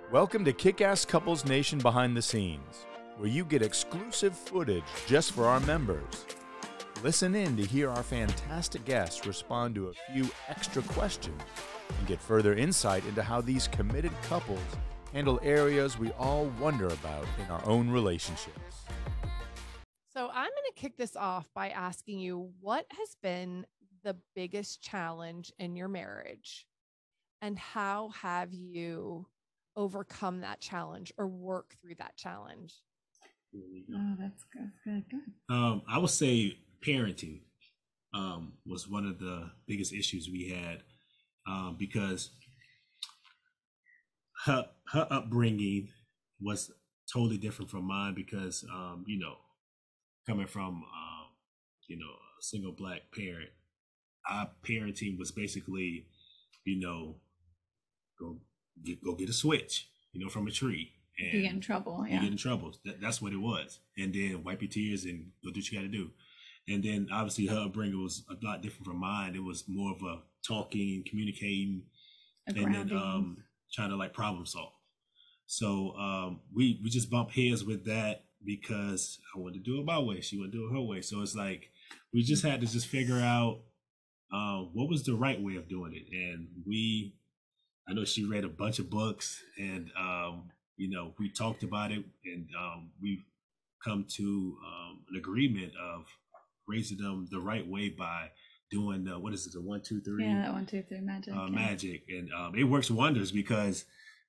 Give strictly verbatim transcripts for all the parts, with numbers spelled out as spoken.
Welcome to Kick-Ass Couples Nation Behind the Scenes, where you get exclusive footage just for our members. Listen in to hear our fantastic guests respond to a few extra questions and get further insight into how these committed couples handle areas we all wonder about in our own relationships. So I'm going to kick this off by asking you, what has been the biggest challenge in your marriage, and how have you overcome that challenge or work through that challenge? Oh, that's good. Good. Good. Um, I would say parenting um, was one of the biggest issues we had um, because her her upbringing was totally different from mine because um, you know, coming from um, you know, a single black parent, our parenting was basically, you know, go get, go get a switch, you know, from a tree. And you get in trouble. Yeah. You get in trouble. That, that's what it was. And then wipe your tears and go do what you got to do. And then obviously her upbringing was a lot different from mine. It was more of a talking, communicating, A and grounding. then um, trying to like problem solve. So um, we we just bump heads with that because I wanted to do it my way. She wanted to do it her way. So it's like we just had to just figure out uh, what was the right way of doing it. And we, I know she read a bunch of books, and um, you know, we talked about it, and um, we've come to um, an agreement of raising them the right way by doing the, what is it, the one, two, three? Yeah, that one, two, three magic. Uh, yeah. Magic. And um, it works wonders because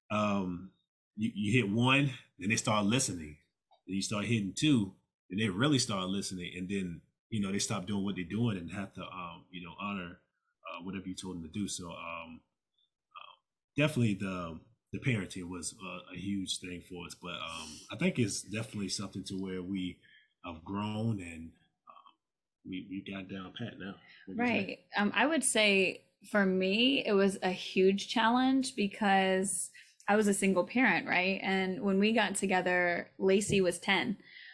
um, you, you hit one, then they start listening. Then you start hitting two, and they really start listening. And then, you know, they stop doing what they're doing and have to, um, you know, honor uh, whatever you told them to do. So um, uh, definitely the the parenting was a, a huge thing for us. But um, I think it's definitely something to where we have grown and um, we, we got down pat now. What do you think? Right. Um, I would say for me, it was a huge challenge because I was a single parent, right? And when we got together, Lacey was ten.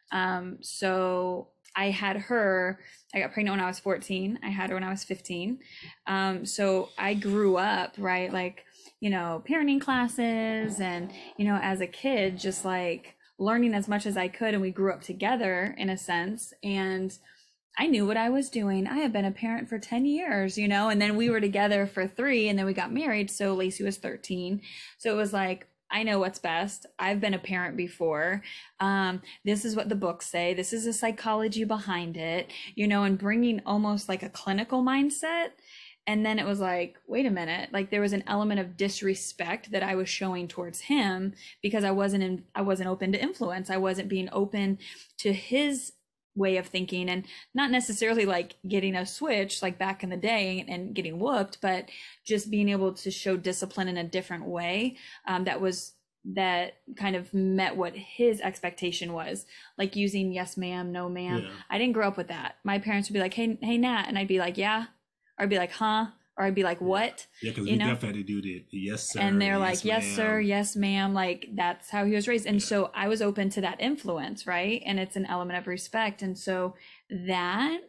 Um, so I had her, I got pregnant when I was fourteen. I had her when I was fifteen. Um, so I grew up, right? Like, you know, parenting classes and, you know, as a kid, just like learning as much as I could. And we grew up together in a sense. And I knew what I was doing. I had been a parent for ten years, you know, and then we were together for three and then we got married. So Lacey was thirteen. So it was like, I know what's best. I've been a parent before. Um, this is what the books say. This is the psychology behind it, you know, and bringing almost like a clinical mindset. And then it was like, wait a minute, like there was an element of disrespect that I was showing towards him because I wasn't in, I wasn't open to influence. I wasn't being open to his way of thinking, and not necessarily like getting a switch like back in the day and getting whooped, but just being able to show discipline in a different way um, that was that kind of met what his expectation was, like using yes ma'am, no ma'am. Yeah. I didn't grow up with that. My parents would be like, hey hey Nat, and I'd be like, yeah, or I'd be like, huh, or I'd be like, what? Yeah, because you we know? definitely do the, the yes sir. And they're yes, like, yes, ma'am. sir, yes, ma'am. Like that's how he was raised. And Yeah. so I was open to that influence, right? And it's an element of respect. And so that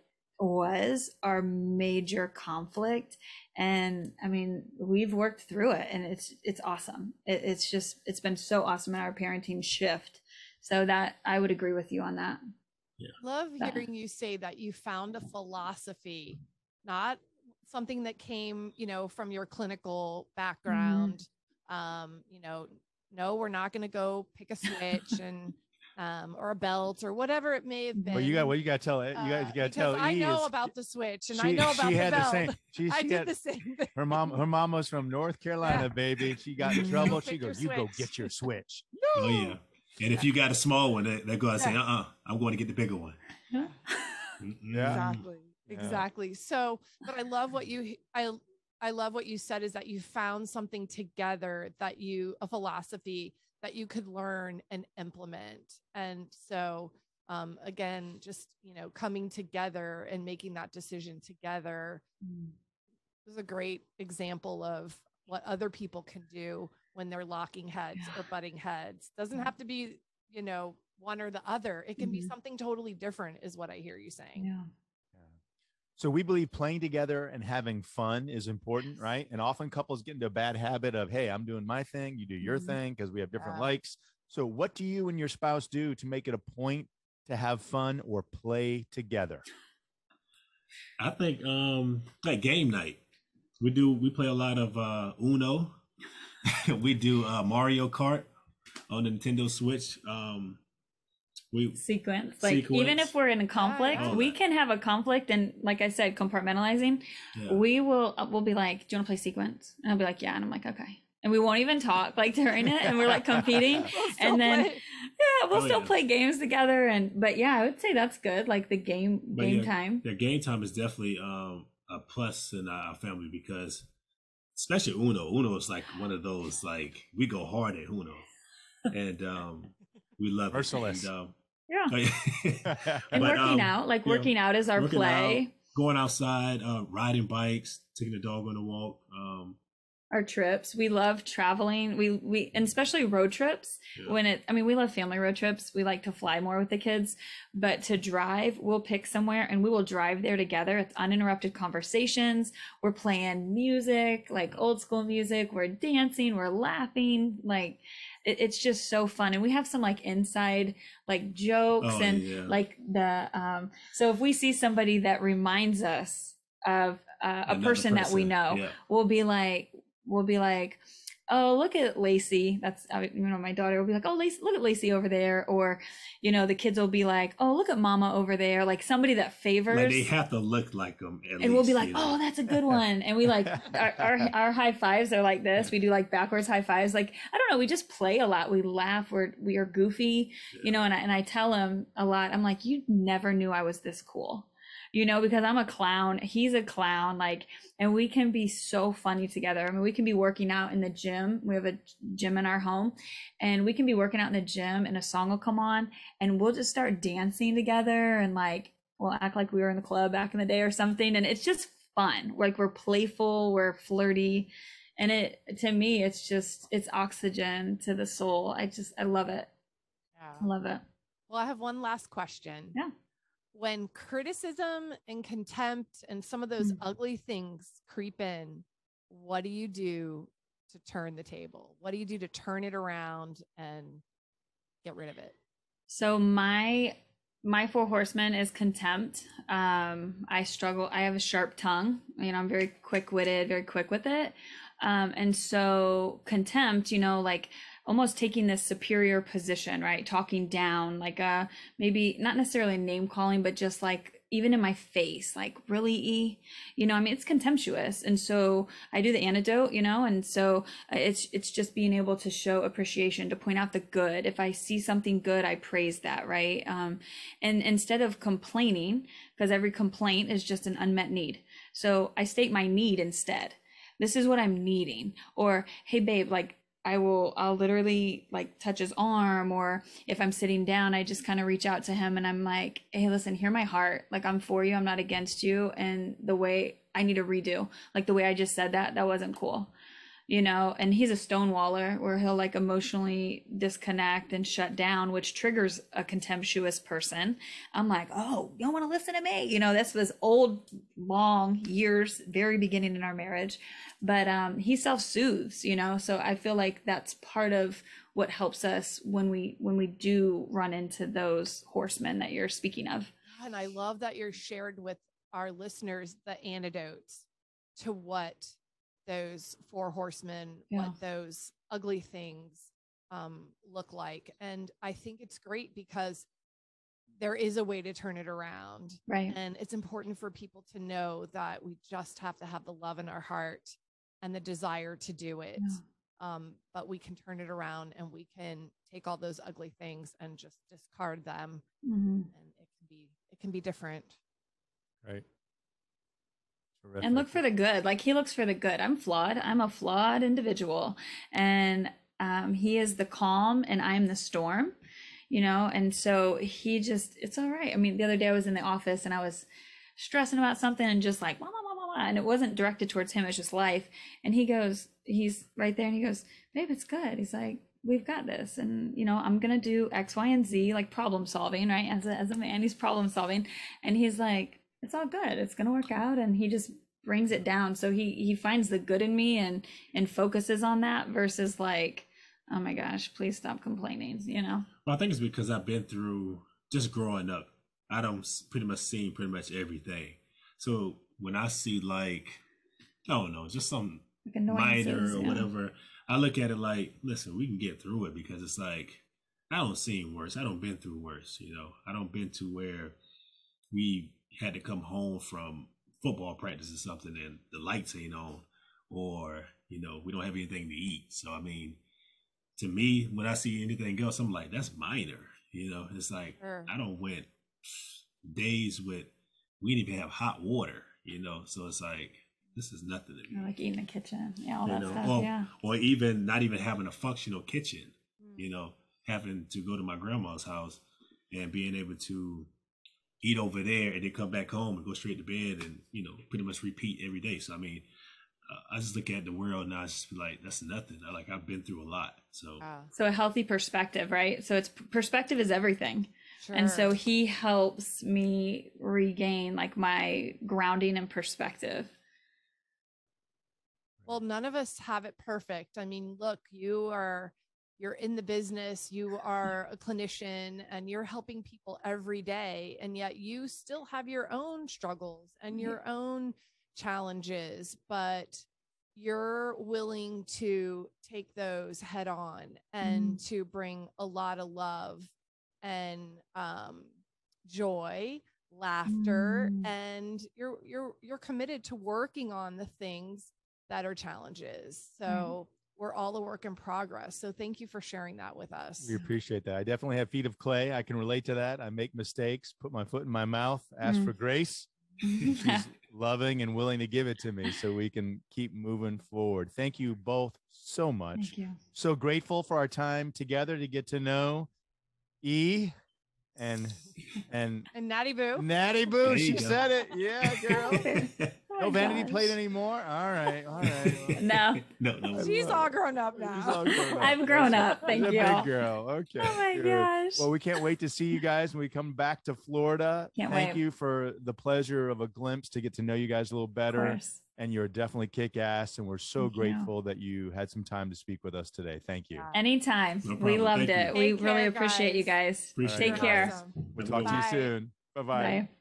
was our major conflict. And I mean, we've worked through it, and it's it's awesome. It, it's just, it's been so awesome in our parenting shift. So that I would agree with you on that. Love That- hearing you say that you found a philosophy, not something that came, you know, from your clinical background. Um, you know, no, we're not going to go pick a switch and um, or a belt or whatever it may have been. Well, you got, well, you got to tell it. You got, Uh, you got to because tell. I E know is- about the switch and she, I know about she the had belt. the same. She, I she did had, the same thing. her mom, her mom was from North Carolina, Yeah. baby. She got in Go trouble. She pick your goes, "You go switch." get your switch." No. Oh, yeah. And if you got a small one, they, they go out and say, Yeah. uh-uh, I'm going to get the bigger one. Yeah. Mm-mm. Yeah. Exactly. Yeah. Exactly. So, but I love what you, I, I love what you said is that you found something together that you, a philosophy that you could learn and implement. And so, um, again, just, you know, coming together and making that decision together Mm. is a great example of what other people can do when they're locking heads Yeah. or butting heads. Doesn't Yeah. have to be, you know, one or the other. It can be Mhm. something totally different is what I hear you saying. Yeah. So we believe playing together and having fun is important, right? And often couples get into a bad habit of, hey, I'm doing my thing, you do your Mhm. thing, because we have different Yeah. likes. So what do you and your spouse do to make it a point to have fun or play together? I think um like game night. We do we play a lot of uh Uno. We do uh Mario Kart on the Nintendo Switch. Um we Sequence. Like even Sequence. if we're in a conflict, yeah. we can have a conflict, and like I said, compartmentalizing. yeah. We will uh, we'll be like, do you want to play sequence? And I'll be like, yeah. And I'm like, okay. And we won't even talk like during it, and we're like competing. We'll still And then play. yeah, we'll Oh, still yeah. play games together. And but yeah, I would say that's good. Like the game But game yeah, time. Yeah, game time is definitely um a plus in our family because especially Uno. Uno is like one of those like we go hard at Uno. And um we love Merciless. it. And, um, Yeah. And But, working um, out, like yeah, working out is our working play. out, going outside, uh, riding bikes, taking the dog on a walk. Um, Our trips. We love traveling. We we and especially road trips. Yeah. When it I mean we love family road trips. We like to fly more with the kids, but to drive, we'll pick somewhere and we will drive there together. It's uninterrupted conversations. We're playing music, like old school music. We're dancing, we're laughing. Like it, it's just so fun. And we have some like inside like jokes Oh, and yeah. like the um so if we see somebody that reminds us of uh, a another person that we know, Yeah. we'll be like we'll be like, oh, look at Lacey. That's, you know, my daughter will be like, oh, Lacey, look at Lacey over there. Or, you know, the kids will be like, oh, look at Mama over there. Like somebody that favors. Like they have to look like them. At and least, we'll be like, you know? oh, that's a good one. And we like, our, our, our high fives are like this. We do like backwards high fives. Like, I don't know. We just play a lot. We laugh. We're, we are goofy, Yeah. you know, and I, and I tell him a lot. I'm like, you never knew I was this cool. You know, because I'm a clown, he's a clown, like, and we can be so funny together. I mean, we can be working out in the gym. We have a gym in our home, and we can be working out in the gym, and a song will come on, and we'll just start dancing together, and like, we'll act like we were in the club back in the day or something. And it's just fun. Like, we're playful, we're flirty, and it, to me, it's just, it's oxygen to the soul. I just, I love it. Yeah. I love it. Well, I have one last question. Yeah. When criticism and contempt and some of those Mm. ugly things creep in, what do you do to turn the table? What do you do to turn it around and get rid of it? So my my four horsemen is contempt. Um, I struggle. I have a sharp tongue. You know, I'm very quick witted, very quick with it. Um, and so contempt, you know, like almost taking this superior position, right? Talking down, like uh maybe not necessarily name calling, but just like even in my face, like really, you know, I mean, it's contemptuous. And so I do the antidote, you know, and so it's it's just being able to show appreciation, to point out the good. If I see something good, I praise that, right? Um, and instead of complaining, because every complaint is just an unmet need. So I state my need instead. This is what I'm needing. Or, hey, babe, like, I will, I'll literally like touch his arm, or if I'm sitting down, I just kind of reach out to him and I'm like, hey, listen, hear my heart. Like, I'm for you. I'm not against you. And the way I need a redo, like the way I just said that, that wasn't cool, you know? And he's a stonewaller where he'll like emotionally disconnect and shut down, which triggers a contemptuous person. I'm like, oh, you don't want to listen to me. You know, this was old, long years, very beginning in our marriage. But um, he self-soothes, you know, so I feel like that's part of what helps us when we when we do run into those horsemen that you're speaking of. And I love that you're shared with our listeners the antidotes to what those four horsemen, Yeah. what those ugly things um, look like. And I think it's great because there is a way to turn it around. Right. And it's important for people to know that we just have to have the love in our heart and the desire to do it. Yeah. Um, but we can turn it around and we can take all those ugly things and just discard them. Mm-hmm. And it can be, it can be different. Right. Terrific. And look for the good. Like, he looks for the good. I'm flawed. I'm a flawed individual. And um, he is the calm and I'm the storm, you know? And so he just, it's all right. I mean, the other day I was in the office and I was stressing about something and just like, mama, mama, mama. And it wasn't directed towards him. It was just life. And he goes, he's right there and he goes, babe, it's good. He's like, we've got this. And, you know, I'm going to do X, Y, and Z, like problem solving, right? As a, as a man, he's problem solving. And he's like, it's all good. It's gonna work out. And he just brings it down. So he he finds the good in me and and focuses on that versus like, oh my gosh, please stop complaining, you know? Well, I think it's because I've been through just growing up. I don't pretty much seen pretty much everything. So when I see like, I don't know, just some Like minor annoyances, or yeah. whatever, I look at it like, listen, we can get through it because it's like, I don't seen worse. I don't been through worse, you know. I don't been to where we had to come home from football practice or something and the lights ain't on, or, you know, we don't have anything to eat. So, I mean, to me, when I see anything else, I'm like, that's minor. You know, it's like, Sure. I don't went days with, we didn't even have hot water, you know? So it's like, this is nothing to You know, me. like eating in the kitchen. Yeah, all You that know, stuff. or, Yeah. or even not even having a functional kitchen, Mm. you know, having to go to my grandma's house and being able to eat over there and then come back home and go straight to bed and, you know, pretty much repeat every day. So, I mean, uh, I just look at the world now, I just be like, that's nothing. I, like, I've been through a lot. So, Yeah, So a healthy perspective, right? So it's perspective is everything. And so sure. he helps me regain like my grounding and perspective. Well, none of us have it perfect. I mean, look, you are you're in the business, you are a clinician, and you're helping people every day, and yet you still have your own struggles and Right. your own challenges, but you're willing to take those head on and to bring a lot of love and um, joy, laughter, Mm. and you're you're you're committed to working on the things that are challenges. Right. So we're all a work in progress. So thank you for sharing that with us. We appreciate that. I definitely have feet of clay. I can relate to that. I make mistakes, put my foot in my mouth, ask Mm. for grace. She's loving and willing to give it to me so we can keep moving forward. Thank you both so much. Thank you. So grateful for our time together to get to know E and and And Natty Boo. Natty Boo. There She you go. said it. Yeah, girl. Oh No my vanity gosh. plate anymore. All right, all right. No, no, no. She's all grown up She's now. all grown up. I've grown up. She's Thank a you. big girl. Okay. Oh my good. gosh. Well, we can't wait to see you guys when we come back to Florida. Can't Thank wait. you for the pleasure of a glimpse to get to know you guys a little Of better. course. And you're definitely kick ass. And we're so Thank you. grateful that you had some time to speak with us today. Thank you. Yeah. Anytime. No We problem. loved Thank it. you. We Take really care, appreciate you guys. guys. Appreciate Take it. care. Awesome. We'll Have a talk good to you one. soon. Bye-bye. Bye.